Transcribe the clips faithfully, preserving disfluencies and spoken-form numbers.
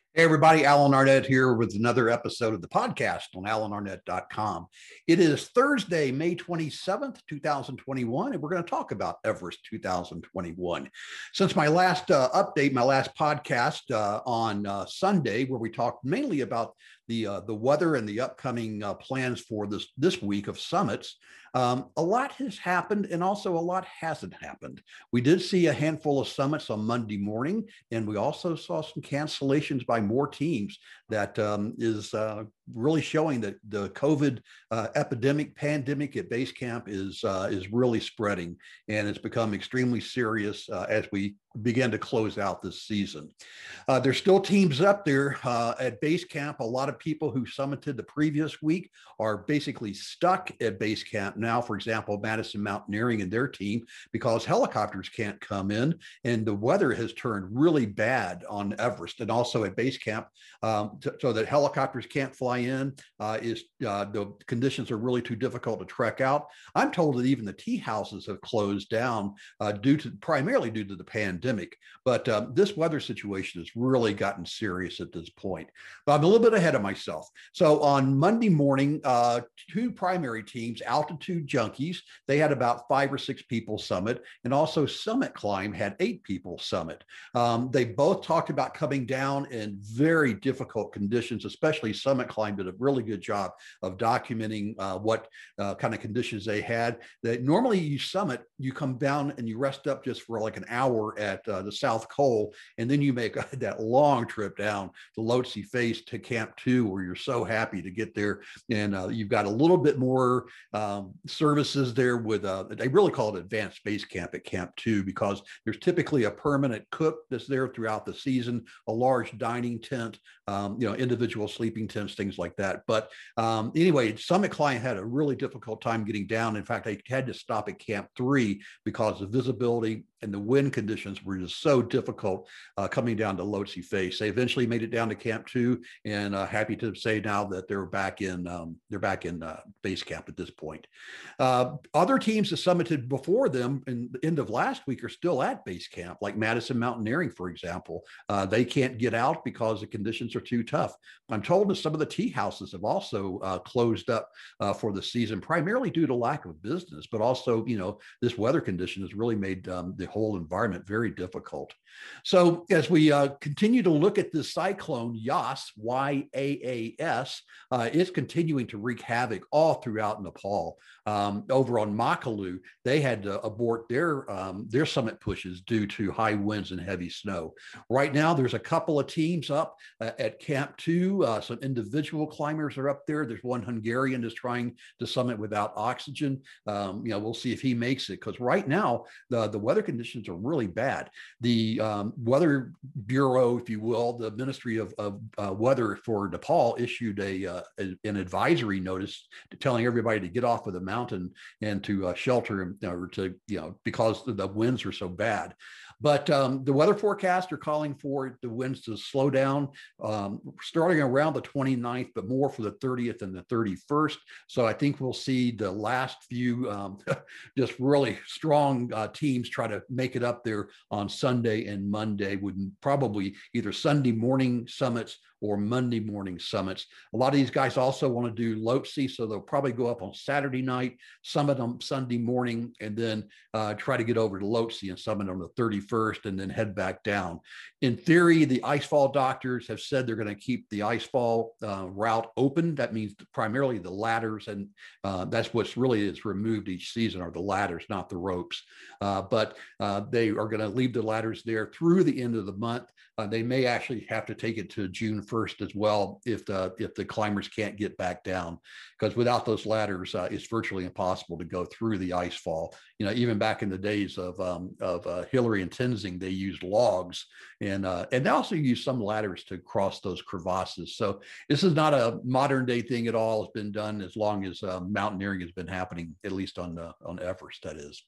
Hey, everybody, Alan Arnett here with another episode of the podcast on alan arnett dot com. It is Thursday, May twenty-seventh, twenty twenty-one, and we're going to talk about Everest twenty twenty-one. Since my last uh, update, my last podcast uh, on uh, Sunday, where we talked mainly about the uh, the weather and the upcoming uh, plans for this, this week of summits, um, a lot has happened and also a lot hasn't happened. We did see a handful of summits on Monday morning, and we also saw some cancellations by more teams. That um, is uh, really showing that the COVID uh, epidemic, pandemic at base camp is uh, is really spreading, and it's become extremely serious uh, as we begin to close out this season. Uh, there's still teams up there uh, at base camp. A lot of people who summited the previous week are basically stuck at base camp now. For example, Madison Mountaineering and their team, because helicopters can't come in, and the weather has turned really bad on Everest and also at base camp, um, t- so that helicopters can't fly in. Uh, is uh, the conditions are really too difficult to trek out. I'm told that even the tea houses have closed down uh, due to primarily due to the pandemic. But um, this weather situation has really gotten serious at this point. But I'm a little bit ahead of myself. So on Monday morning, uh, two primary teams, Altitude Junkies, they had about five or six people summit, and also Summit Climb had eight people summit. Um, they both talked about coming down in very difficult conditions, especially Summit Climb did a really good job of documenting uh, what uh, kind of conditions they had. That normally you summit, you come down and you rest up just for like an hour at uh, the South Col, and then you make that long trip down to Lhotse Face to Camp Two, where you're so happy to get there, and uh, you've got a little bit more um, services there with. Uh, they really call it advanced base camp at Camp Two, because there's typically a permanent cook that's there throughout the season, a large dining tent, um, you know, individual sleeping tents, things like that. But um, anyway, Summit Climb had a really difficult time getting down. In fact, they had to stop at Camp Three because the visibility and the wind conditions were just so difficult uh, coming down to Lhotse Face. They eventually made it down to Camp Two, and uh, happy to say now that they're back in um, they're back in uh, base camp at this point. Uh, other teams that summited before them in the end of last week are still at base camp, like Madison Mountaineering, for example. Uh, they can't get out because the conditions are too tough. I'm told that some of the tea houses have also uh, closed up uh, for the season, primarily due to lack of business, but also, you know, this weather condition has really made um, the whole environment very difficult. So as we uh, continue to look at this cyclone, Yas, Y A A S, uh, it's continuing to wreak havoc all throughout Nepal. Um, over on Makalu, they had to abort their um, their summit pushes due to high winds and heavy snow. Right now, there's a couple of teams up uh, at Camp Two. Uh, some individual climbers are up there. There's one Hungarian that's trying to summit without oxygen. Um, you know, we'll see if he makes it, because right now the, the weather conditions are really bad. The um, Weather Bureau, if you will, the Ministry of, of uh, Weather for Nepal issued a, uh, a an advisory notice telling everybody to get off of the mountain and to uh, shelter, or to, you know, because the winds are so bad. But um, the weather forecasts are calling for the winds to slow down um, starting around the twenty-ninth, but more for the thirtieth and the thirty-first. So I think we'll see the last few um, just really strong uh, teams try to make it up there on Sunday and Monday, with probably either Sunday morning summits or Monday morning summits. A lot of these guys also want to do Lhotse, so they'll probably go up on Saturday night, summit on Sunday morning, and then uh, try to get over to Lhotse and summit on the thirty-first, and then head back down. In theory, the icefall doctors have said they're going to keep the icefall uh, route open. That means primarily the ladders, and uh, that's what's really is removed each season, are the ladders, not the ropes. Uh, but uh, they are going to leave the ladders there through the end of the month. Uh, they may actually have to take it to June first as well if the if the climbers can't get back down, because without those ladders, uh, it's virtually impossible to go through the ice fall. You know, even back in the days of um, of uh, Hillary and Tenzing, they used logs, and uh, and they also use some ladders to cross those crevasses. So this is not a modern day thing at all. It's been done as long as uh, mountaineering has been happening, at least on uh, on Everest, that is.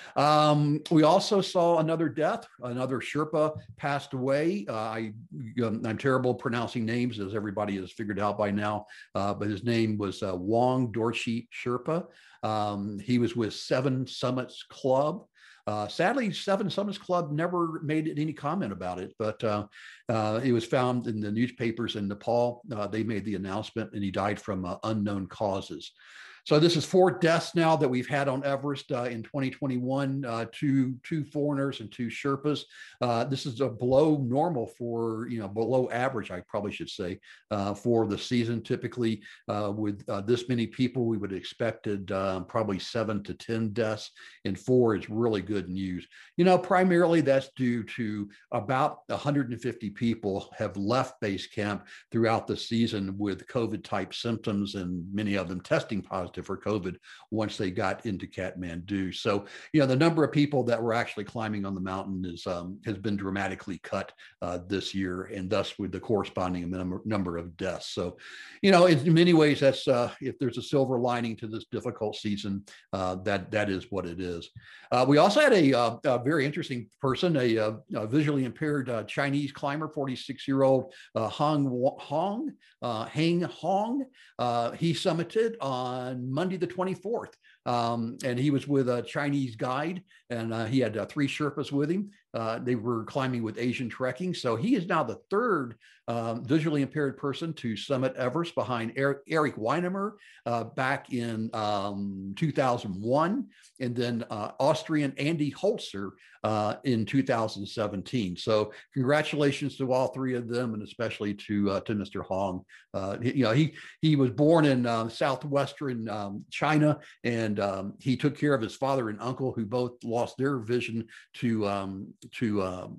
Um, we also saw another death. Another Sherpa passed away. Uh, I um, I'm terrible pronouncing names, as everybody has figured out by now. Uh, but his name was uh, Wong Dorshi Sherpa. Um, he was with Seven Summits Club. Uh, sadly, Seven Summits Club never made any comment about it, but uh, uh, it was found in the newspapers in Nepal. Uh, they made the announcement, and he died from uh, unknown causes. So this is four deaths now that we've had on Everest uh, in twenty twenty-one, uh, two, two foreigners and two Sherpas. Uh, this is a below normal for, you know, below average, I probably should say, uh, for the season. Typically uh, with uh, this many people, we would have expected uh, probably seven to ten deaths, and four is really good news. You know, primarily that's due to about one hundred fifty people have left base camp throughout the season with COVID type symptoms, and many of them testing positive for COVID once they got into Kathmandu. So, you know, the number of people that were actually climbing on the mountain is um, has been dramatically cut uh, this year, and thus with the corresponding number, number of deaths. So, you know, in many ways, that's uh, if there's a silver lining to this difficult season, uh, that that is what it is. Uh, we also had a, uh, a very interesting person, a, a, a visually impaired uh, Chinese climber, forty-six-year-old uh, Hong Hong uh, Hang Hong. Uh, he summited on Monday the twenty-fourth, um, and he was with a Chinese guide, and uh, he had uh, three Sherpas with him. Uh, they were climbing with Asian Trekking. So he is now the third um, visually impaired person to summit Everest, behind Eric, Eric Weinemer uh, back in um, two thousand one, and then uh, Austrian Andy Holzer uh, in two thousand seventeen. So congratulations to all three of them, and especially to uh, to Mister Hong. Uh, he, you know, he he was born in uh, southwestern um, China, and um, he took care of his father and uncle, who both lost their vision to um, to um,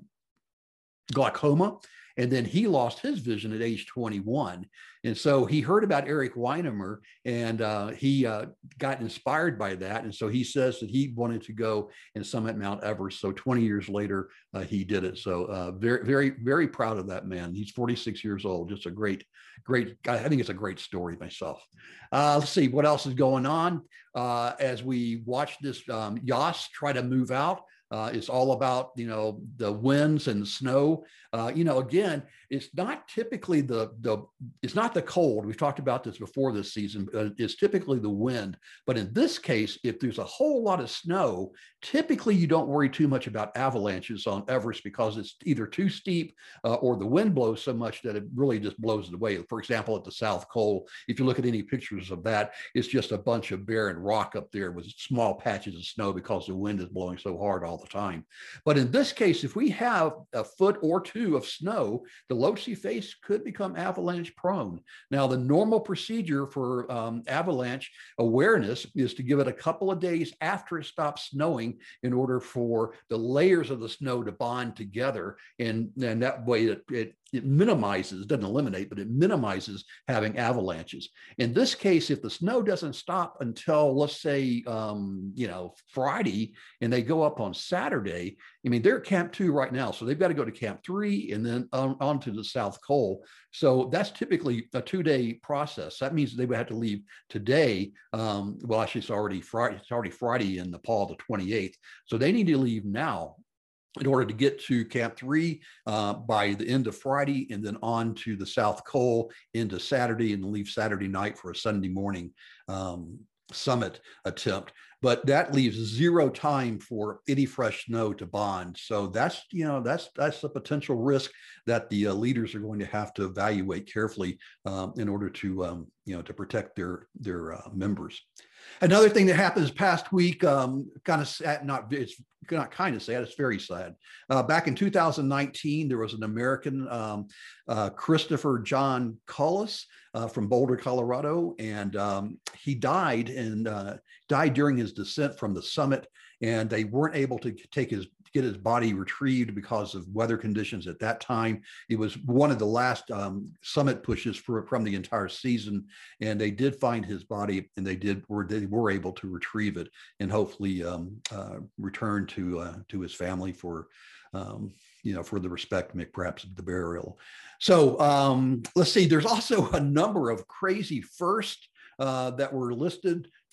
glaucoma. And then he lost his vision at age twenty-one. And so he heard about Eric Weinemer, and uh, he uh, got inspired by that. And so he says that he wanted to go and summit Mount Everest. So twenty years later, uh, he did it. So uh, very, very, very proud of that man. He's forty-six years old. Just a great, great, I think it's a great story myself. Uh, let's see what else is going on uh, as we watch this um, Yas try to move out. Uh, it's all about, you know, the winds and the snow. Uh, you know, again, it's not typically the, the, it's not the cold. We've talked about this before this season. Uh, it's typically the wind. But in this case, if there's a whole lot of snow, typically you don't worry too much about avalanches on Everest, because it's either too steep uh, or the wind blows so much that it really just blows it away. For example, at the South Col, if you look at any pictures of that, it's just a bunch of barren rock up there with small patches of snow because the wind is blowing so hard all the time. But in this case, if we have a foot or two of snow, the Lhotse face could become avalanche prone. Now, the normal procedure for um, avalanche awareness is to give it a couple of days after it stops snowing in order for the layers of the snow to bond together. And, and that way it, it it minimizes, doesn't eliminate, but it minimizes having avalanches. In this case, if the snow doesn't stop until, let's say, um, you know, Friday, and they go up on Saturday, I mean, they're at Camp Two right now, so they've got to go to Camp Three and then on, on to the South Col. So that's typically a two-day process. That means they would have to leave today. Um, well, actually, it's already Friday. It's already Friday in Nepal, the twenty-eighth. So they need to leave now in order to get to Camp Three uh, by the end of Friday, and then on to the South Col into Saturday, and leave Saturday night for a Sunday morning um, summit attempt. But that leaves zero time for any fresh snow to bond. So that's, you know, that's that's a potential risk that the uh, leaders are going to have to evaluate carefully um, in order to, um, you know, to protect their their uh, members. Another thing that happened this past week, um, kind of sad, not it's not kind of sad, it's very sad. Uh, back in two thousand nineteen, there was an American, um, uh, Christopher John Cullis uh, from Boulder, Colorado, and um, he died and uh, died during his descent from the summit, and they weren't able to take his get his body retrieved because of weather conditions at that time. It was one of the last um, summit pushes for, from the entire season, and they did find his body, and they did were they were able to retrieve it and hopefully um, uh, return to uh, to his family for um, you know for the respect, perhaps the burial. So um, let's see. There's also a number of crazy firsts Uh, that were listed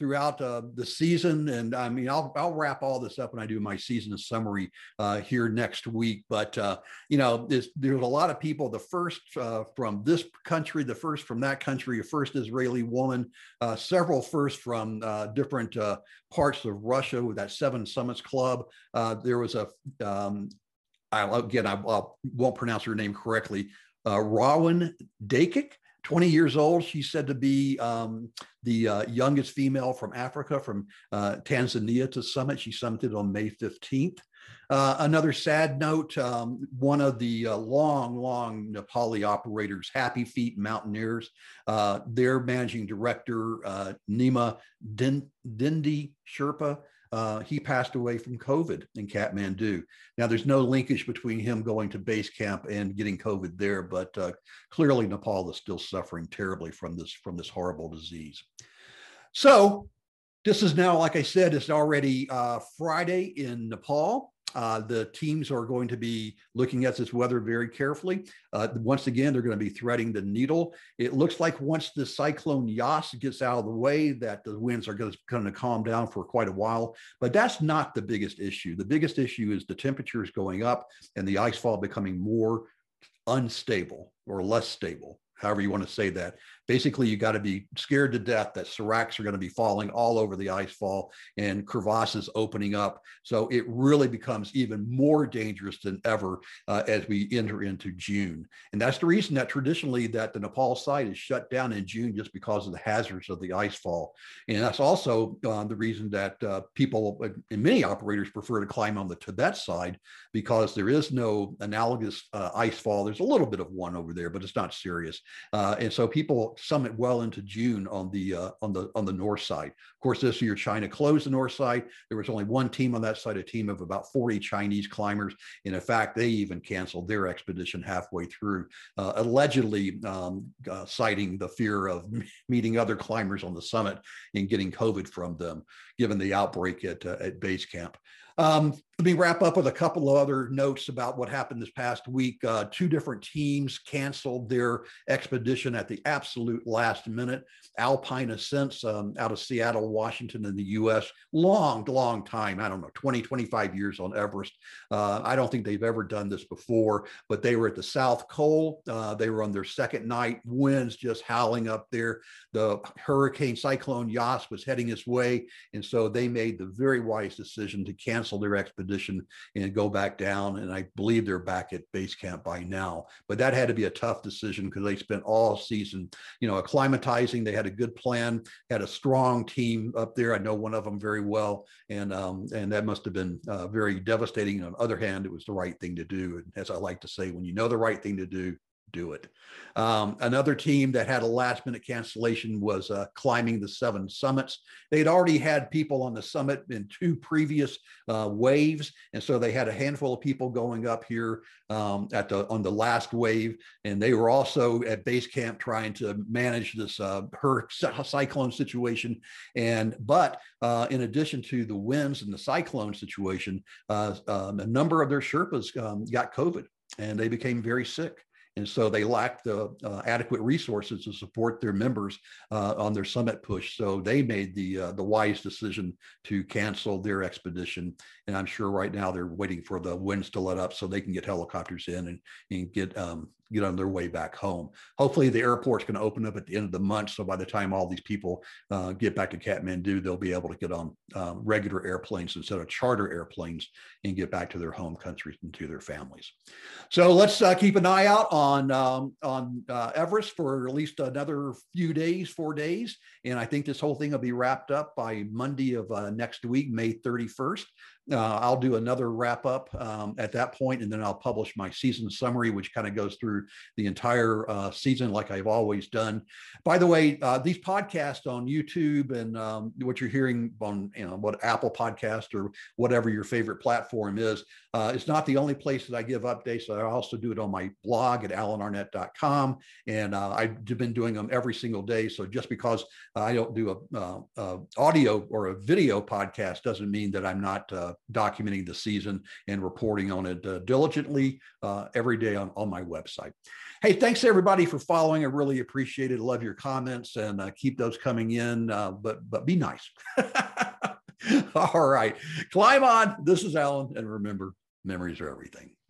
throughout uh, the season. And I mean, I'll, I'll wrap all this up when I do my season summary uh, here next week. But, uh, you know, there's, there's a lot of people, the first uh, from this country, the first from that country, a first Israeli woman, uh, several firsts from uh, different uh, parts of Russia with that Seven Summits Club. Uh, there was a, um, I, again, I, I won't pronounce her name correctly, uh, Rawan Dakic, twenty years old. She's said to be um, the uh, youngest female from Africa, from uh, Tanzania to summit. She summited on May fifteenth. Uh, another sad note, um, one of the uh, long, long Nepali operators, Happy Feet Mountaineers, uh, their managing director, uh, Nima Din- Dindi Sherpa, Uh, he passed away from COVID in Kathmandu. Now, there's no linkage between him going to base camp and getting COVID there, but uh, clearly Nepal is still suffering terribly from this, from this horrible disease. So this is now, like I said, it's already uh, Friday in Nepal. Uh, the teams are going to be looking at this weather very carefully. Uh, once again, they're going to be threading the needle. It looks like once the cyclone Yas gets out of the way, that the winds are going to, going to calm down for quite a while. But that's not the biggest issue. The biggest issue is the temperatures going up and the icefall becoming more unstable or less stable, however you want to say that. Basically, you got to be scared to death that seracs are going to be falling all over the icefall and crevasses opening up. So it really becomes even more dangerous than ever uh, as we enter into June. And that's the reason that traditionally that the Nepal site is shut down in June, just because of the hazards of the icefall. And that's also uh, the reason that uh, people and many operators prefer to climb on the Tibet side, because there is no analogous uh, icefall. There's a little bit of one over there, but it's not serious. Uh, and so people summit well into June on the uh, on the on the north side. Of course, this year China closed the north side. There was only one team on that side, a team of about forty Chinese climbers. And in fact, they even canceled their expedition halfway through, uh, allegedly um, uh, citing the fear of meeting other climbers on the summit and getting COVID from them, given the outbreak at uh, at base camp. Um, let me wrap up with a couple of other notes about what happened this past week. Uh, two different teams canceled their expedition at the absolute last minute. Alpine Ascents um, out of Seattle, Washington in the U S, long, long time, I don't know, twenty, twenty-five years on Everest. Uh, I don't think they've ever done this before, but they were at the South Col. Uh, they were on their second night, winds just howling up there. The hurricane cyclone Yas was heading its way, and so they made the very wise decision to cancel their expedition and go back down. And I believe they're back at base camp by now. But that had to be a tough decision, because they spent all season, you know, acclimatizing. They had a good plan, had a strong team up there. I know one of them very well, and um, and that must have been uh, very devastating. On the other hand, it was the right thing to do. And as I like to say, when you know the right thing to do, do it. Um, another team that had a last minute cancellation was uh, climbing the Seven Summits. They'd already had people on the summit in two previous uh, waves. And so they had a handful of people going up here um, at the on the last wave. And they were also at base camp trying to manage this uh, her cyclone situation. And but uh, in addition to the winds and the cyclone situation, uh, um, a number of their Sherpas um, got COVID, and they became very sick. And so they lacked the uh, adequate resources to support their members uh, on their summit push. So they made the uh, the wise decision to cancel their expedition. And I'm sure right now they're waiting for the winds to let up so they can get helicopters in and, and get um, get on their way back home. Hopefully the airport's going to open up at the end of the month. So by the time all these people uh, get back to Kathmandu, they'll be able to get on um, regular airplanes instead of charter airplanes and get back to their home countries and to their families. So let's uh, keep an eye out on, um, on uh, Everest for at least another few days, four days. And I think this whole thing will be wrapped up by Monday of uh, next week, May thirty-first. Uh, I'll do another wrap up um, at that point, and then I'll publish my season summary, which kind of goes through the entire uh, season like I've always done. By the way, uh, these podcasts on YouTube and um, what you're hearing on, you know, what Apple Podcast or whatever your favorite platform is, uh, it's not the only place that I give updates. I also do it on my blog at alan arnett dot com, and uh, I've been doing them every single day. So just because I don't do a, uh, a audio or a video podcast doesn't mean that I'm not uh, documenting the season and reporting on it uh, diligently uh, every day on, on my website. Hey, thanks everybody for following. I really appreciate it. Love your comments and uh, keep those coming in, uh, but but be nice. All right, climb on. This is Alan, and remember, memories are everything.